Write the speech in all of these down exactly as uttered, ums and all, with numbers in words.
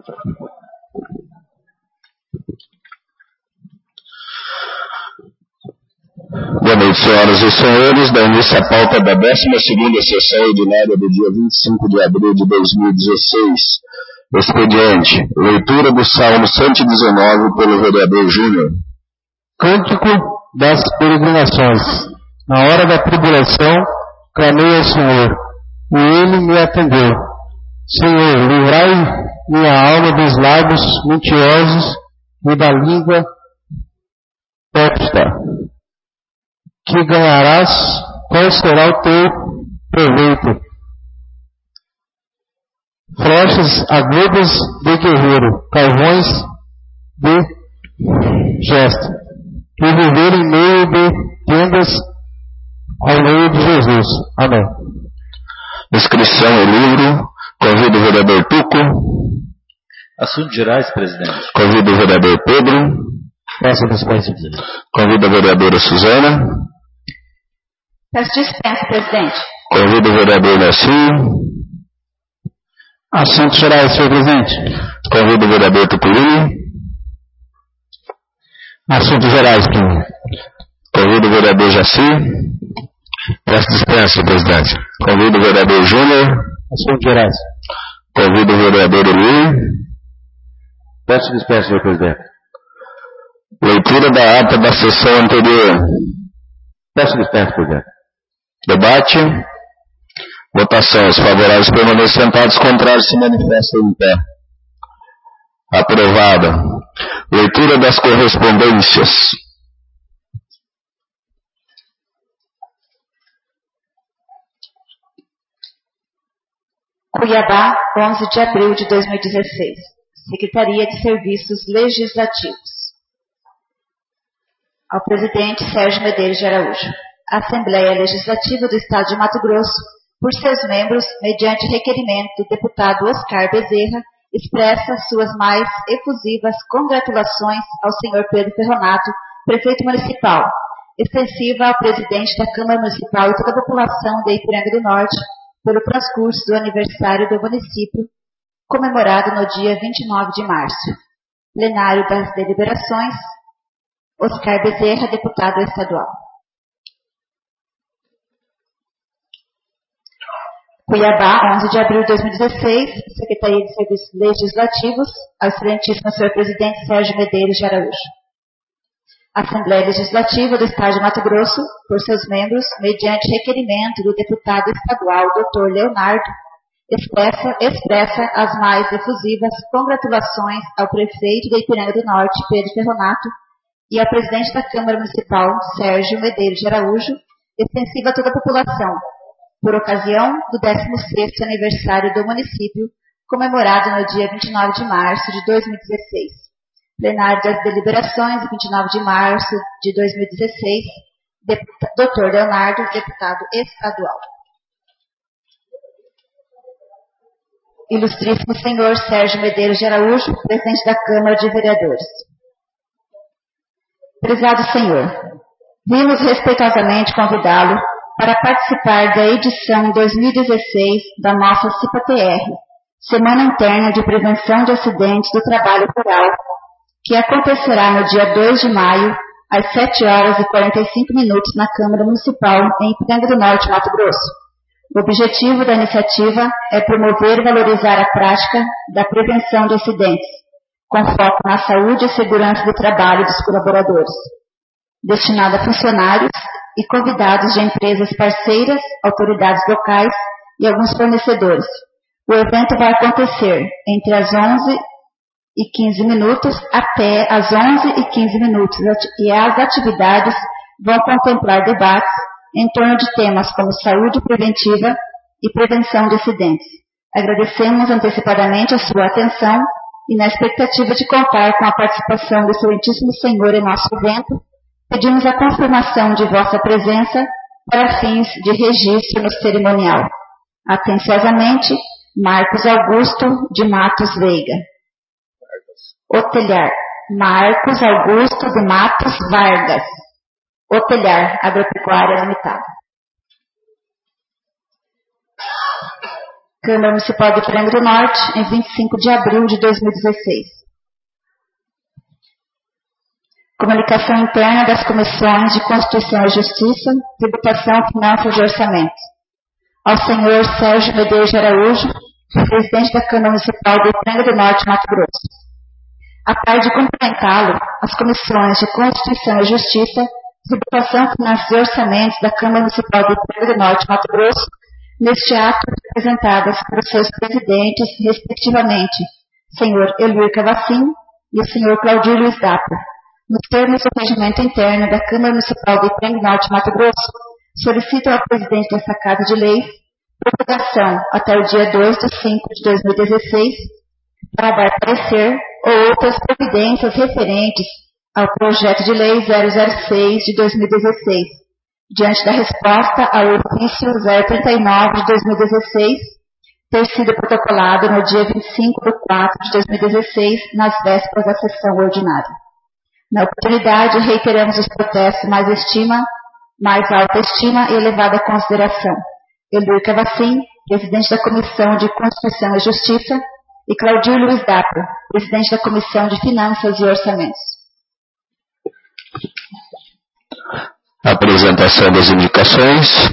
Boa noite, senhoras e senhores. Dá início à pauta da décima segunda sessão ordinária do dia vinte e cinco de abril de dois mil e dezesseis. Expediente. Leitura do Salmo cento e dezenove pelo vereador Júnior. Cântico das peregrinações. Na hora da tribulação, clamei ao Senhor, e Ele me atendeu. Senhor, livrai minha alma dos lábios mentirosos e da língua pérfida. Que ganharás, qual será o teu proveito? Flechas agudas de guerreiro, carvões de gesto, e viver em meio de tendas ao meio de Jesus. Amém. Inscrição e livro. Convido o vereador Tuco. Assuntos gerais, presidente. Convido o vereador Pedro. Peço dispensa, presidente. Convido a vereadora Suzana. Peço dispensa, presidente. Convido o vereador Narciso. Assuntos gerais, senhor presidente. Convido o vereador Tuculini. Assuntos gerais, presidente. Convido o vereador Jaci. Peço dispensa, presidente. Convido o vereador Júnior. Assuntos gerais. Convido o vereador Eli. Peço dispensa, senhor presidente. Leitura da ata da sessão anterior. Peço dispensa, presidente. Debate. Votação. Os favoráveis permanecem sentados, contrários se manifestam em pé. Aprovada. Leitura das correspondências. Cuiabá, onze de abril de dois mil e dezesseis. Secretaria de Serviços Legislativos. Ao presidente Sérgio Medeiros de Araújo. A Assembleia Legislativa do Estado de Mato Grosso, por seus membros, mediante requerimento do deputado Oscar Bezerra, expressa suas mais efusivas congratulações ao senhor Pedro Ferronato, prefeito municipal, extensiva ao presidente da Câmara Municipal e toda a população de Ipiranga do Norte, pelo transcurso do aniversário do município, comemorado no dia vinte e nove de março. Plenário das deliberações, Oscar Bezerra, deputado estadual. Cuiabá, onze de abril de dois mil e dezesseis, Secretaria de Serviços Legislativos, ao excelentíssimo senhor presidente Sérgio Medeiros de Araújo. Assembleia Legislativa do Estado de Mato Grosso, por seus membros, mediante requerimento do deputado estadual doutor Leonardo, expressa, expressa as mais efusivas congratulações ao prefeito de Ipiranga do Norte, Pedro Ferronato, e ao presidente da Câmara Municipal, Sérgio Medeiros de Araújo, extensiva a toda a população, por ocasião do décimo sexto aniversário do município, comemorado no dia vinte e nove de março de dois mil e dezesseis. Plenário das deliberações, vinte e nove de março de dois mil e dezesseis, doutor Leonardo, deputado estadual. Ilustríssimo senhor Sérgio Medeiros de Araújo, presidente da Câmara de Vereadores. Prezado senhor, vimos respeitosamente convidá-lo para participar da edição dois mil e dezesseis da nossa C I P A T R, Semana Interna de Prevenção de Acidentes do Trabalho Rural, que acontecerá no dia dois de maio, às sete horas e quarenta e cinco minutos, na Câmara Municipal, em Ipiranga do Norte, Mato Grosso. O objetivo da iniciativa é promover e valorizar a prática da prevenção de acidentes, com foco na saúde e segurança do trabalho dos colaboradores, destinado a funcionários e convidados de empresas parceiras, autoridades locais e alguns fornecedores. O evento vai acontecer entre as onze e quinze minutos até as onze e quinze minutos, e as atividades vão contemplar debates em torno de temas como saúde preventiva e prevenção de acidentes. Agradecemos antecipadamente a sua atenção e, na expectativa de contar com a participação do excelentíssimo senhor em nosso evento, pedimos a confirmação de vossa presença para fins de registro no cerimonial. Atenciosamente, Marcos Augusto de Matos Veiga. Hotelhar, Marcos Augusto de Matos Vargas. Hotelhar, Agropecuária Limitada. Câmara Municipal de Piranga do Norte, em vinte e cinco de abril de dois mil e dezesseis. Comunicação interna das Comissões de Constituição e Justiça, Tributação, Finanças e Orçamento. Ao senhor Sérgio Medeiros de Araújo, presidente da Câmara Municipal de Piranga do Norte, Mato Grosso. A par de cumprimentá-lo, as Comissões de Constituição e Justiça, Tributação, Finanças e Orçamentos da Câmara Municipal de Piranga do Norte, Mato Grosso, neste ato representadas por seus presidentes, respectivamente, senhor Eluir Cavacim e o senhor Claudir Luiz Dapper. Nos termos do regimento interno da Câmara Municipal de Piranga do Norte, Mato Grosso, solicitam ao presidente dessa Casa de Leis prorrogação até o dia dois de cinco de dois mil e dezesseis para dar parecer ou outras providências referentes ao projeto de lei zero zero seis de dois mil e dezesseis, diante da resposta ao ofício zero trinta e nove de dois mil e dezesseis, ter sido protocolado no dia vinte e cinco de quatro de dois mil e dezesseis, nas vésperas da sessão ordinária. Na oportunidade, reiteramos os protestos mais estima, mais alta estima e elevada consideração. Eluir Cavacim, presidente da Comissão de Constituição e Justiça, e Claudir Luiz Dapper, presidente da Comissão de Finanças e Orçamentos. Apresentação das indicações.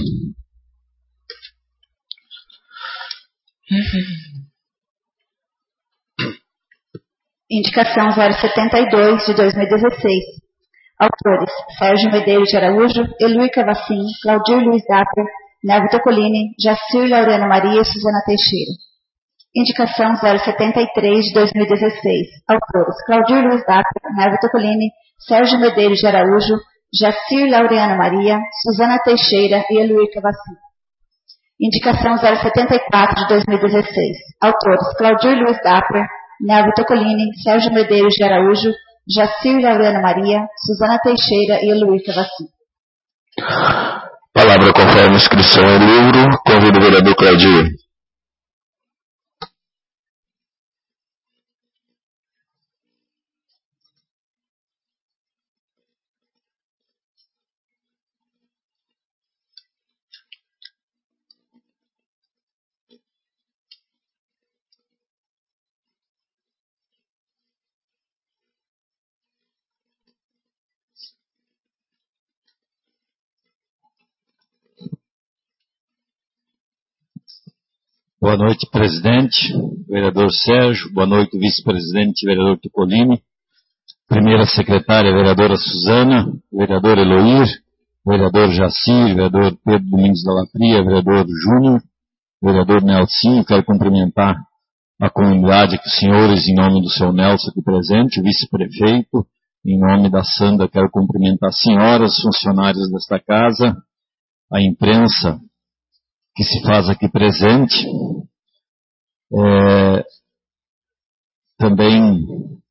Indicação zero setenta e dois de dois mil e dezesseis. Autores: Sérgio Medeiros de Araújo, Eluir Cavacim, Claudir Luiz Dapper, Nelvio Tocolini, Jacir Laureano Maria e Suzana Teixeira. Indicação zero setenta e três de dois mil e dezesseis. Autores: Claudir Luiz Dapper, Nelvio Tocolini, Sérgio Medeiros de Araújo, Jacir Laureano Maria, Suzana Teixeira e Eluir Cavacim. Indicação zero setenta e quatro de dois mil e dezesseis. Autores: Claudir Luiz Dapper, Nelvio Tocolini, Sérgio Medeiros de Araújo, Jacir Laureano Maria, Suzana Teixeira e Eluir Cavacim. Palavra conforme inscrição em livro. Convido o vereador Claudir. Boa noite, presidente, vereador Sérgio. Boa noite, vice-presidente, vereador Tocolini. Primeira secretária, vereadora Suzana. Vereador Eloir. Vereador Jacir. Vereador Pedro Domingos da Latria. Vereador Júnior. Vereador Nelsinho. Quero cumprimentar a comunidade aqui, os senhores, em nome do seu Nelson aqui presente, o vice-prefeito. Em nome da Sandra, quero cumprimentar as senhoras, funcionários desta casa, a imprensa que se faz aqui presente, é, também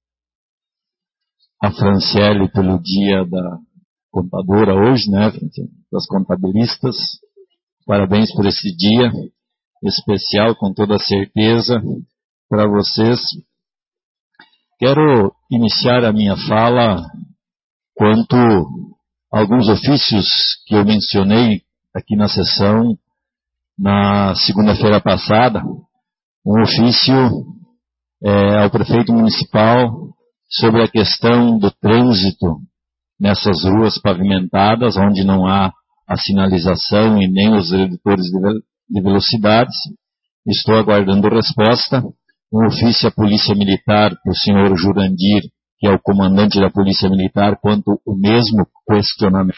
a Franciele pelo dia da contadora hoje, né, das contabilistas. Parabéns por esse dia especial, com toda certeza, para vocês. Quero iniciar a minha fala quanto a alguns ofícios que eu mencionei aqui na sessão na segunda-feira passada, um ofício é, ao prefeito municipal sobre a questão do trânsito nessas ruas pavimentadas, onde não há a sinalização e nem os redutores de velocidades. Estou aguardando resposta. Um ofício à Polícia Militar, para o senhor Jurandir, que é o comandante da Polícia Militar, quanto o mesmo questionamento.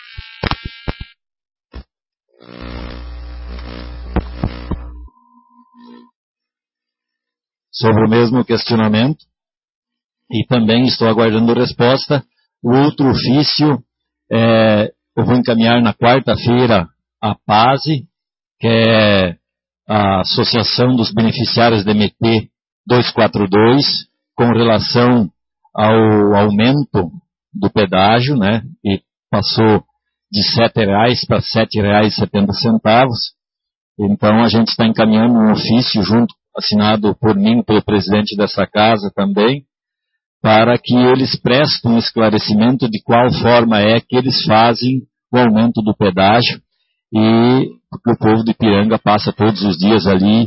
Sobre o mesmo questionamento, e também estou aguardando resposta. O outro ofício, é, eu vou encaminhar na quarta-feira a PASE, que é a Associação dos Beneficiários da M T duzentos e quarenta e dois, com relação ao aumento do pedágio, né, que passou de sete reais para sete reais e setenta centavos. Então a gente está encaminhando um ofício junto, assinado por mim, pelo presidente dessa casa também, para que eles prestem um esclarecimento de qual forma é que eles fazem o aumento do pedágio, e porque o povo de Piranga passa todos os dias ali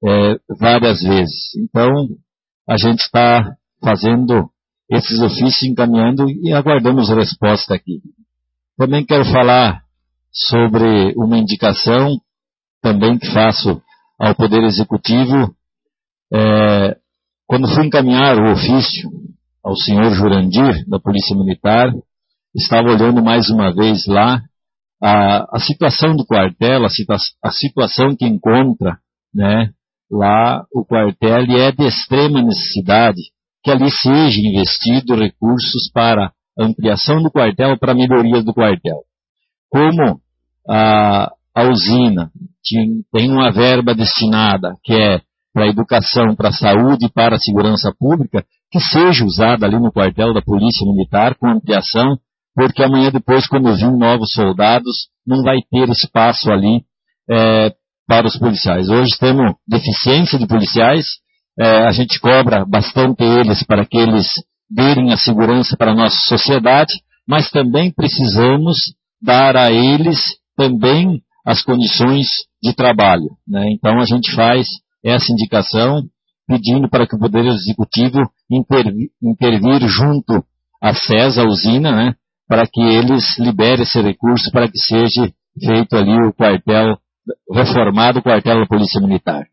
é, várias vezes. Então, a gente está fazendo esses ofícios, encaminhando e aguardamos resposta aqui. Também quero falar sobre uma indicação também que faço ao Poder Executivo. É, quando fui encaminhar o ofício ao senhor Jurandir, da Polícia Militar, estava olhando mais uma vez lá a, a situação do quartel, a, situa a situação que encontra, né, lá o quartel, e é de extrema necessidade que ali seja investido recursos para ampliação do quartel, para melhoria do quartel. Como a, a usina tinha, tem uma verba destinada, que é para a educação, para a saúde e para a segurança pública, que seja usada ali no quartel da Polícia Militar com ampliação, porque amanhã depois, quando vir novos soldados, não vai ter espaço ali é, para os policiais. Hoje temos deficiência de policiais, é, a gente cobra bastante eles para que eles derem a segurança para a nossa sociedade, mas também precisamos dar a eles também as condições de trabalho, né? Então a gente faz essa indicação pedindo para que o Poder Executivo intervir, intervir junto à SES, a usina, né, para que eles liberem esse recurso para que seja feito ali o quartel, reformado o quartel da Polícia Militar.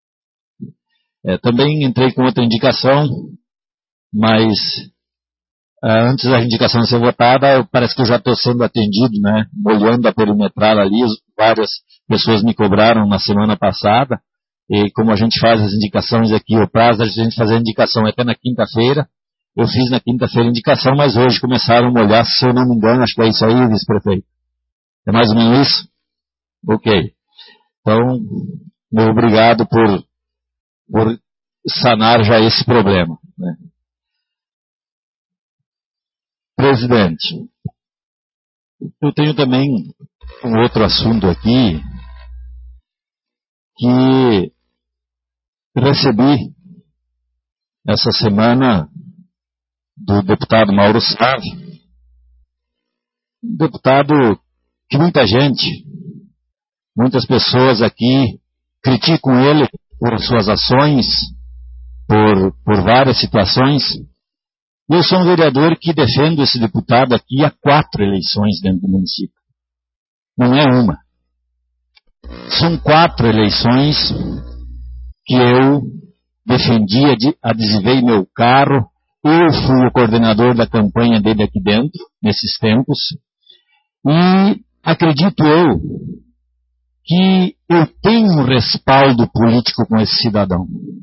É, também entrei com outra indicação, mas uh, antes da indicação ser votada, parece que eu já estou sendo atendido, né, molhando a perimetral ali. Várias pessoas me cobraram na semana passada, e como a gente faz as indicações aqui, o prazo da gente fazer a indicação é até na quinta-feira. Eu fiz na quinta-feira a indicação, mas hoje começaram a molhar, se eu não me engano, acho que é isso aí, vice-prefeito. É mais ou menos isso? Ok. Então, meu obrigado por, por sanar já esse problema, né? Presidente, eu tenho também um outro assunto aqui que recebi essa semana do deputado Mauro Sávio, um deputado que muita gente, muitas pessoas aqui criticam ele por suas ações, por, por várias situações. Eu sou um vereador que defendo esse deputado aqui há quatro eleições dentro do município. Não é uma. São quatro eleições que eu defendi, adesivei meu carro. Eu fui o coordenador da campanha dele aqui dentro, nesses tempos. E acredito eu que eu tenho um respaldo político com esse cidadão.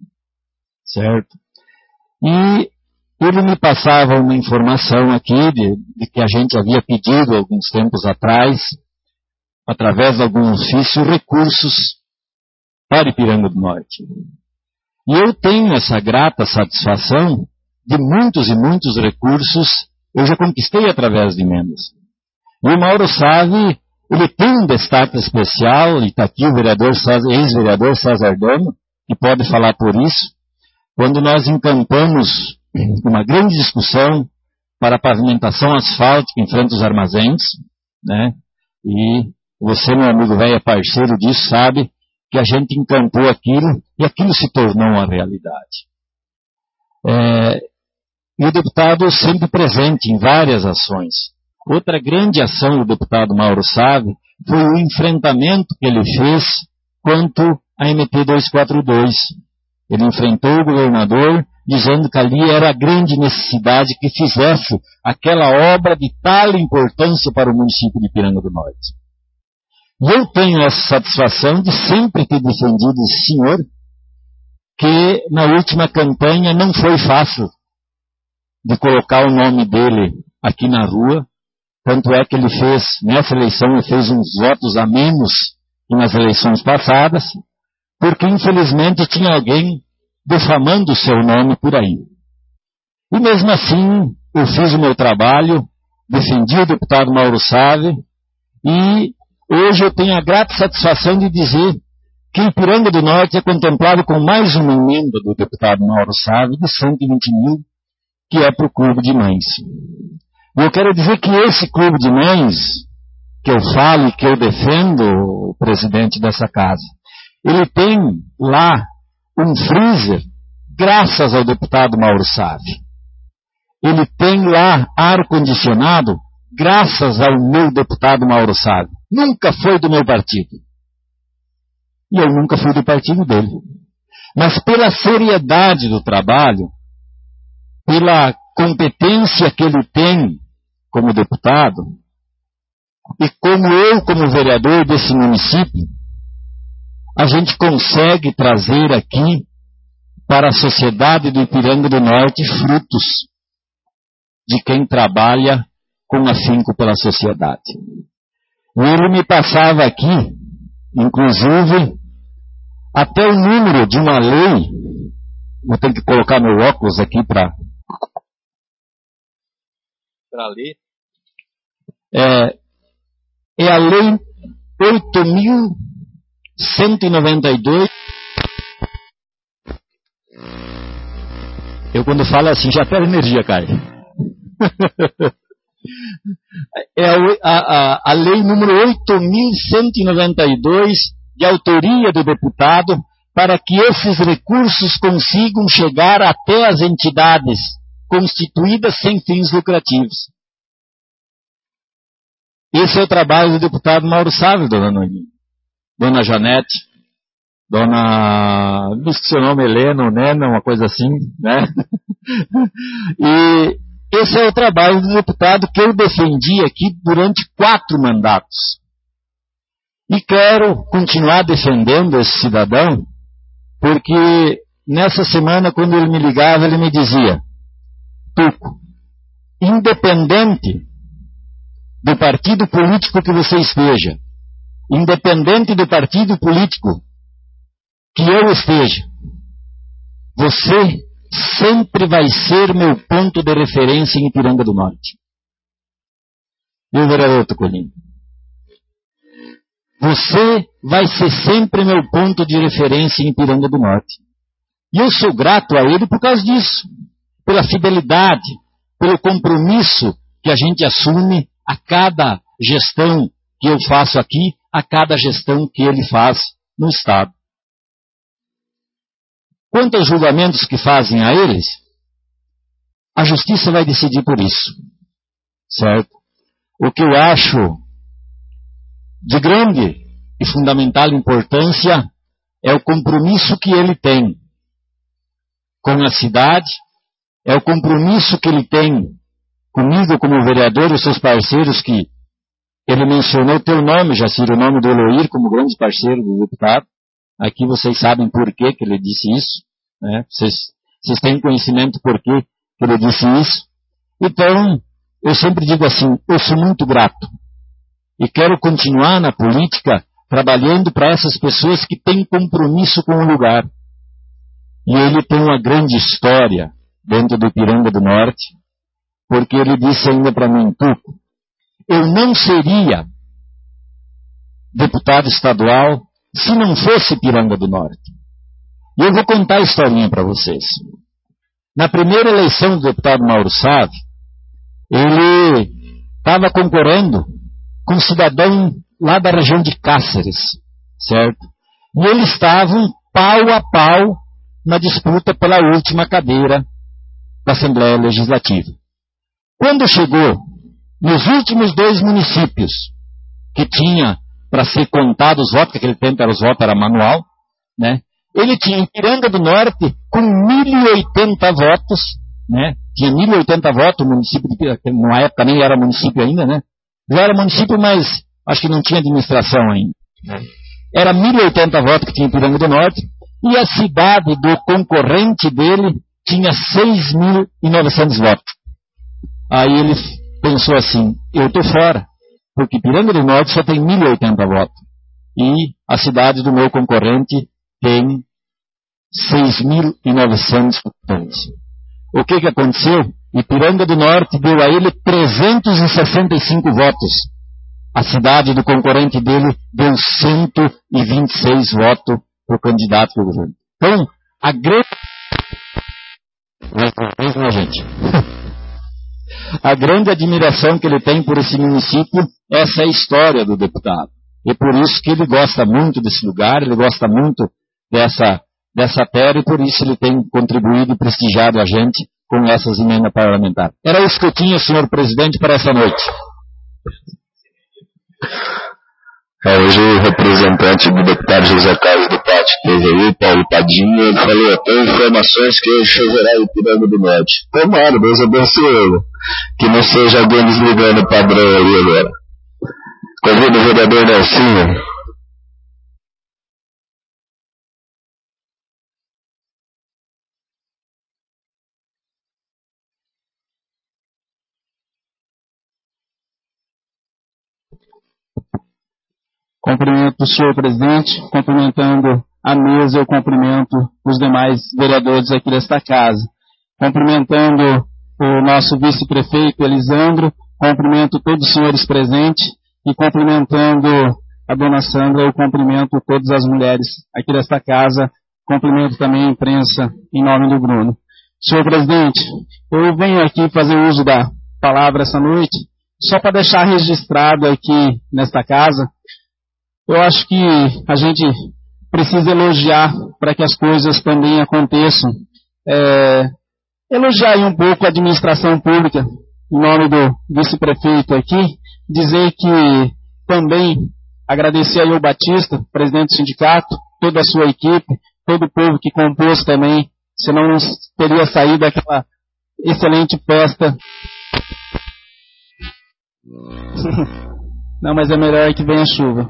Certo? E ele me passava uma informação aqui de, de que a gente havia pedido alguns tempos atrás, através de algum ofício, recursos para Ipiranga do Norte. E eu tenho essa grata satisfação de muitos e muitos recursos eu já conquistei através de emendas. E o Mauro Sávio, ele tem um destaque especial, e está aqui o vereador, ex-vereador César Dano, que pode falar por isso, quando nós encampamos uma grande discussão para a pavimentação asfáltica em frente aos armazéns, né? E você, meu amigo velho, é parceiro disso, sabe que a gente encampou aquilo e aquilo se tornou uma realidade. É, e o deputado sempre presente em várias ações. Outra grande ação do deputado Mauro Sávio foi o enfrentamento que ele fez quanto à M T duzentos e quarenta e dois. Ele enfrentou o governador dizendo que ali era a grande necessidade que fizesse aquela obra de tal importância para o município de Ipiranga do Norte. E eu tenho essa satisfação de sempre ter defendido esse senhor, que na última campanha não foi fácil de colocar o nome dele aqui na rua, tanto é que ele fez, nessa eleição, ele fez uns votos a menos que nas eleições passadas, porque infelizmente tinha alguém defamando o seu nome por aí. E mesmo assim, eu fiz o meu trabalho, defendi o deputado Mauro Sávio, e hoje eu tenho a grata satisfação de dizer que Ipiranga do Norte é contemplado com mais uma emenda do deputado Mauro Sávio de cento e vinte mil, que é para o Clube de Mães. E eu quero dizer que esse Clube de Mães, que eu falo e que eu defendo, o presidente dessa casa, ele tem lá um freezer graças ao deputado Mauro Sávio. Ele tem lá ar-condicionado graças ao meu deputado Mauro Sávio. Nunca foi do meu partido. E eu nunca fui do partido dele. Mas pela seriedade do trabalho, pela competência que ele tem como deputado, e como eu, como vereador desse município, a gente consegue trazer aqui para a sociedade do Ipiranga do Norte frutos de quem trabalha com afinco pela sociedade. E ele me passava aqui, inclusive, até o número de uma lei. Vou ter que colocar meu óculos aqui para para ler. É, é a lei oito mil cento e noventa e dois. Eu quando falo assim já perde energia, cara. É a, a, a lei número oito mil cento e noventa e dois, de autoria do deputado, para que esses recursos consigam chegar até as entidades constituídas sem fins lucrativos. Esse é o trabalho do deputado Mauro Sávio, dona Noemi, dona Janete, dona, não sei o nome, Helena ou Nena, uma coisa assim, né? E esse é o trabalho do deputado que eu defendi aqui durante quatro mandatos. E quero continuar defendendo esse cidadão, porque nessa semana, quando ele me ligava, ele me dizia: Tuco, independente do partido político que você esteja, independente do partido político que eu esteja, você sempre vai ser meu ponto de referência em Ipiranga do Norte. Meu vereador Tucolino, você vai ser sempre meu ponto de referência em Ipiranga do Norte. E eu sou grato a ele por causa disso, pela fidelidade, pelo compromisso que a gente assume a cada gestão que eu faço aqui, a cada gestão que ele faz no Estado. Quanto aos julgamentos que fazem a eles, a justiça vai decidir por isso, certo? O que eu acho de grande e fundamental importância é o compromisso que ele tem com a cidade, é o compromisso que ele tem comigo como vereador e os seus parceiros, que ele mencionou teu nome, Jacir, o nome do Eloir, como grande parceiro do deputado. Aqui vocês sabem por que que ele disse isso, né? Vocês, vocês têm conhecimento por que que ele disse isso. Então, eu sempre digo assim, eu sou muito grato e quero continuar na política trabalhando para essas pessoas que têm compromisso com o lugar. E ele tem uma grande história dentro do Ipiranga do Norte, porque ele disse ainda para mim: Tuco, eu não seria deputado estadual se não fosse Ipiranga do Norte. E eu vou contar a historinha para vocês. Na primeira eleição do deputado Mauro Sávio, ele estava concorrendo com um cidadão lá da região de Cáceres, certo? E eles estavam pau a pau na disputa pela última cadeira da Assembleia Legislativa. Quando chegou nos últimos dois municípios que tinha para ser contado os votos, que aquele tempo era os votos, era manual, né? Ele tinha Ipiranga do Norte com mil e oitenta votos, né? Tinha mil e oitenta votos, o município de Ipiranga, na época nem era município ainda, né? Já era município, mas acho que não tinha administração ainda. Era mil e oitenta votos que tinha Ipiranga do Norte, e a cidade do concorrente dele tinha seis mil e novecentos votos. Aí ele pensou assim: eu estou fora, porque Ipiranga do Norte só tem mil e oitenta votos. E a cidade do meu concorrente tem seis mil e novecentos votantes. O que que aconteceu? Ipiranga do Norte deu a ele trezentos e sessenta e cinco votos. A cidade do concorrente dele deu cento e vinte e seis votos para o candidato do governo. Então, a grande... Mesmo, gente. A grande admiração que ele tem por esse município, essa é a história do deputado. E por isso que ele gosta muito desse lugar, ele gosta muito dessa, dessa terra, e por isso ele tem contribuído e prestigiado a gente com essas emendas parlamentares. Era isso que eu tinha, senhor presidente, para essa noite. É, hoje o representante do deputado José Carlos do Pátio teve aí, Paulo Padinha, ele falou, tem informações que hoje choverá em Ipiranga do Norte. Tomara, Deus abençoe ele. Que não seja alguém desligando o padrão ali agora. Convido o vereador Nelsinho. Cumprimento o senhor presidente, cumprimentando a mesa, eu cumprimento os demais vereadores aqui desta casa. Cumprimentando o nosso vice-prefeito Elisandro, cumprimento todos os senhores presentes e cumprimentando a dona Sandra, eu cumprimento todas as mulheres aqui desta casa, cumprimento também a imprensa em nome do Bruno. Senhor presidente, eu venho aqui fazer uso da palavra essa noite, só para deixar registrado aqui nesta casa. Eu acho que a gente precisa elogiar para que as coisas também aconteçam. É, elogiar aí um pouco a administração pública, em nome do vice-prefeito aqui, dizer que também agradecer aí ao Batista, presidente do sindicato, toda a sua equipe, todo o povo que compôs também, senão não teria saído aquela excelente festa. Não, mas é melhor que venha a chuva.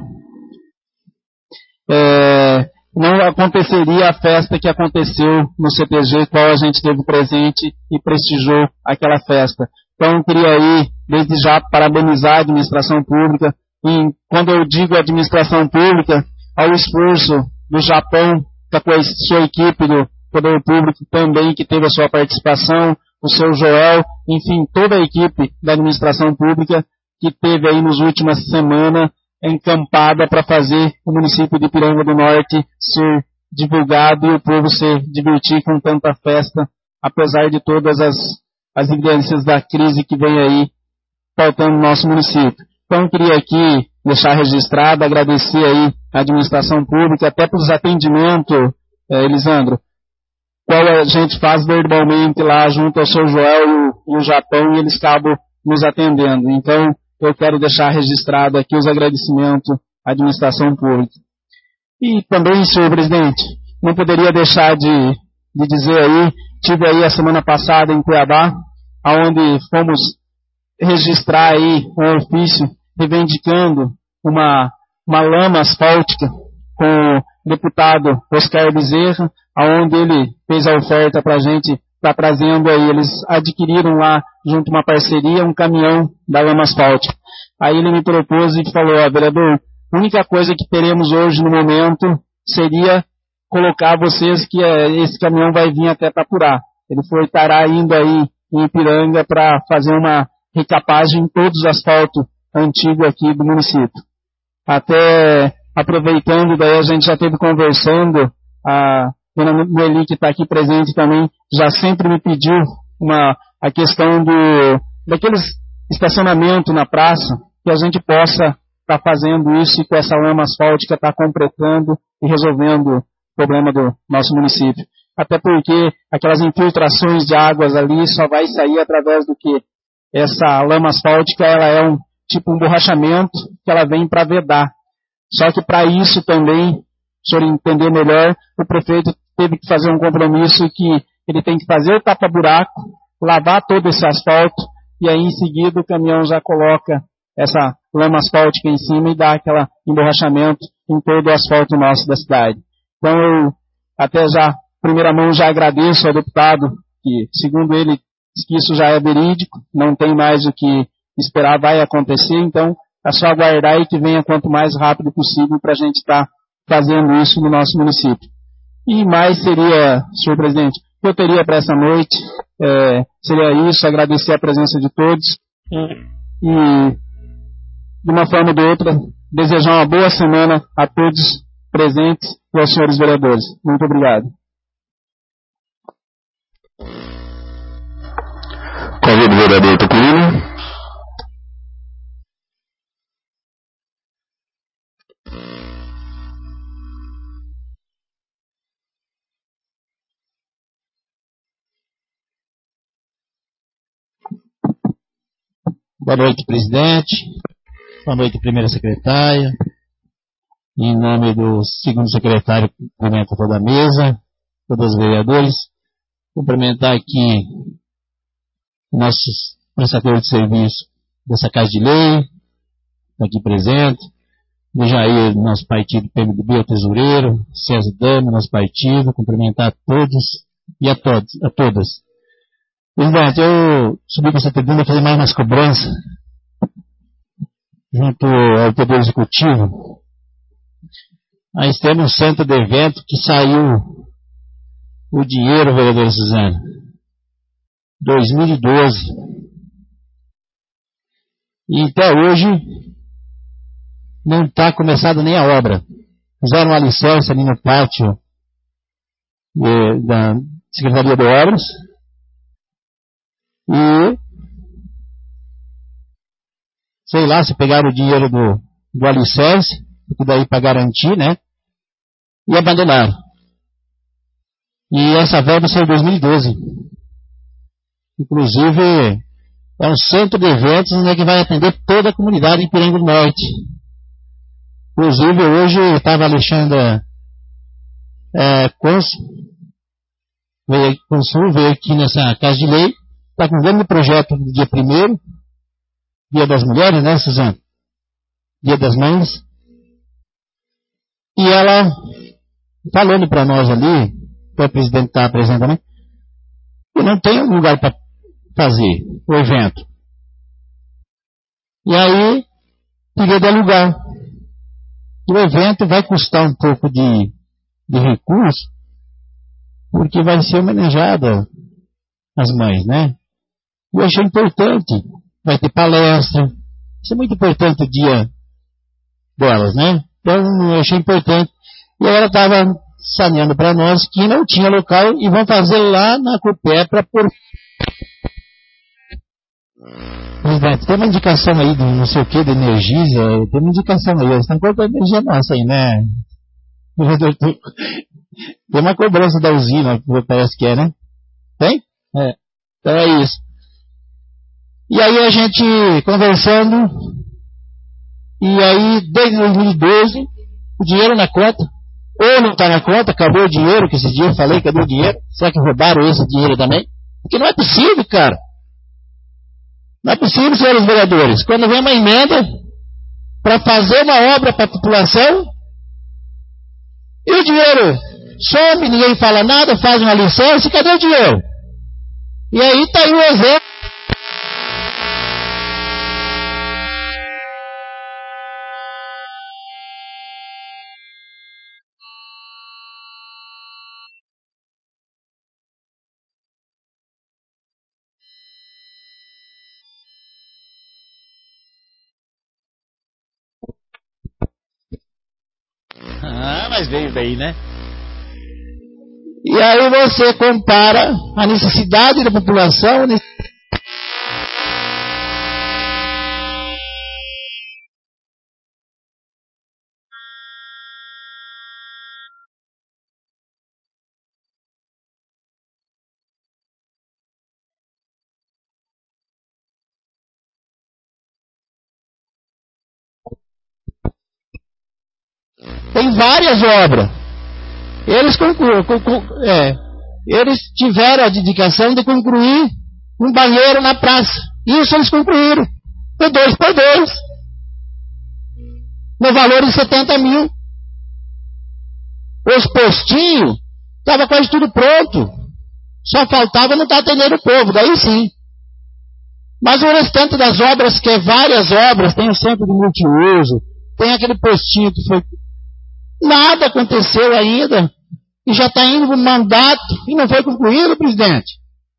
É, não aconteceria a festa que aconteceu no C T G, qual a gente teve presente e prestigiou aquela festa. Então, eu queria aí, desde já, parabenizar a administração pública. E quando eu digo administração pública, ao esforço do Japão, com a sua equipe do Poder Público também, que teve a sua participação, o seu Joel, enfim, toda a equipe da administração pública que teve aí nas últimas semanas encampada para fazer o município de Ipiranga do Norte ser divulgado e o povo se divertir com tanta festa, apesar de todas as, as evidências da crise que vem aí faltando no nosso município. Então, eu queria aqui deixar registrado, agradecer aí a administração pública, até pelos atendimentos, eh, Elisandro, qual a gente faz verbalmente lá junto ao seu Joel e o, e o Japão, e eles acabam nos atendendo. Então, eu quero deixar registrado aqui os agradecimentos à administração pública. E também, senhor presidente, não poderia deixar de, de dizer aí, tive aí a semana passada em Cuiabá, onde fomos registrar aí um ofício reivindicando uma, uma lama asfáltica com o deputado Oscar Bezerra, onde ele fez a oferta para a gente estar tá trazendo aí, eles adquiriram lá, junto a uma parceria, um caminhão da lama asfáltica. Aí ele me propôs e falou, ó, vereador, a única coisa que teremos hoje no momento seria colocar vocês que é, esse caminhão vai vir até Tapurá. Ele foi estará indo aí em Ipiranga para fazer uma recapagem em todos os asfaltos antigos aqui do município. Até aproveitando, daí a gente já esteve conversando, a dona Noeli, que está aqui presente também, já sempre me pediu uma, a questão do, daqueles estacionamento na praça, que a gente possa estar tá fazendo isso e com essa lama asfáltica estar tá completando e resolvendo o problema do nosso município. Até porque aquelas infiltrações de águas ali só vai sair através do que? Essa lama asfáltica, ela é um tipo um borrachamento que ela vem para vedar. Só que para isso também, o senhor entender melhor, o prefeito teve que fazer um compromisso que ele tem que fazer o tapa-buraco, lavar todo esse asfalto, e aí em seguida o caminhão já coloca essa lama asfáltica em cima e dá aquele emborrachamento em todo o asfalto nosso da cidade. Então eu até já, primeira mão, já agradeço ao deputado, que segundo ele, que isso já é verídico, não tem mais o que esperar, vai acontecer, então é só aguardar e que venha quanto mais rápido possível para a gente estar tá fazendo isso no nosso município. E mais seria, senhor presidente, que eu teria para essa noite, é, seria isso, agradecer a presença de todos e, e, de uma forma ou de outra, desejar uma boa semana a todos presentes e aos senhores vereadores. Muito obrigado. Convido o vereador Tucumino. Boa noite, presidente. Boa noite, primeira secretária. Em nome do segundo secretário, cumprimento toda a mesa, todos os vereadores. Cumprimentar aqui nossos prestadores de serviço dessa Casa de Lei, aqui presente. Do Jair, nosso partido P M D B, o tesoureiro, César Dami, nosso partido. Cumprimentar a todos e a todos, a todas. Presidente, eu subi com essa tribuna para fazer mais umas cobranças junto ao Poder Executivo. Aí temos um centro de evento que saiu o dinheiro, vereadora Suzana, dois mil e doze. E até hoje não está começada nem a obra. Fizeram uma licença ali no pátio de, da Secretaria de Obras. E sei lá se pegaram o dinheiro do, do alicerce, que daí para garantir, né? E abandonaram. E essa verba saiu em dois mil e doze. Inclusive, é um centro de eventos, né, que vai atender toda a comunidade em Piranha do Norte. Inclusive, hoje estava a Alexandra é, Consul, veio, Consul, veio aqui nessa Casa de Lei, está com um grande projeto do dia primeiro, Dia das Mulheres, né, Suzana? Dia das Mães. E ela, falando para nós ali, o presidente está presente também, que não tem um lugar para fazer o evento. E aí, queria de alugar. O evento vai custar um pouco de, de recurso, porque vai ser homenageada as mães, né? Eu achei importante. Vai ter palestra. Isso é muito importante o dia delas, né? Então, eu achei importante. E ela estava saneando para nós que não tinha local e vão fazer lá na Copé para pôr. Presidente, tem uma indicação aí de não sei o que, de Energisa, tem uma indicação aí, eles estão cortando a energia nossa aí, né? Tem uma cobrança da usina, parece que é, né? Tem? É. Então é isso. E aí a gente conversando, e aí desde dois mil e doze, o dinheiro na conta, ou não está na conta, acabou o dinheiro, que esse dia eu falei, cadê o dinheiro? Será que roubaram esse dinheiro também? Porque não é possível, cara. Não é possível, senhores vereadores, quando vem uma emenda para fazer uma obra para a população, e o dinheiro some, ninguém fala nada, faz uma licença, e cadê o dinheiro? E aí está aí o exemplo. Ah, mas veio daí, né? E aí você compara a necessidade da população. Tem várias obras. Eles, conclu, conclu, é, eles tiveram a dedicação de concluir um banheiro na praça. Isso eles concluíram. Foi dois por dois. No valor de setenta mil. Os postinhos, estava quase tudo pronto. Só faltava não estar atendendo o povo. Daí sim. Mas o restante das obras, que é várias obras, tem o centro de multiuso, tem aquele postinho que foi... Nada aconteceu ainda. E já está indo para o mandato e não foi concluído, presidente.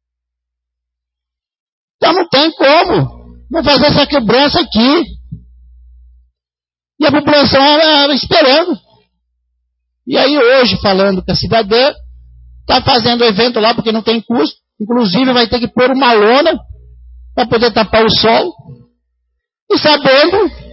Então não tem como. Vamos fazer essa quebrança aqui. E a população é, esperando. E aí hoje, falando com a cidadã, está fazendo o evento lá porque não tem custo. Inclusive vai ter que pôr uma lona para poder tapar o sol. E sabendo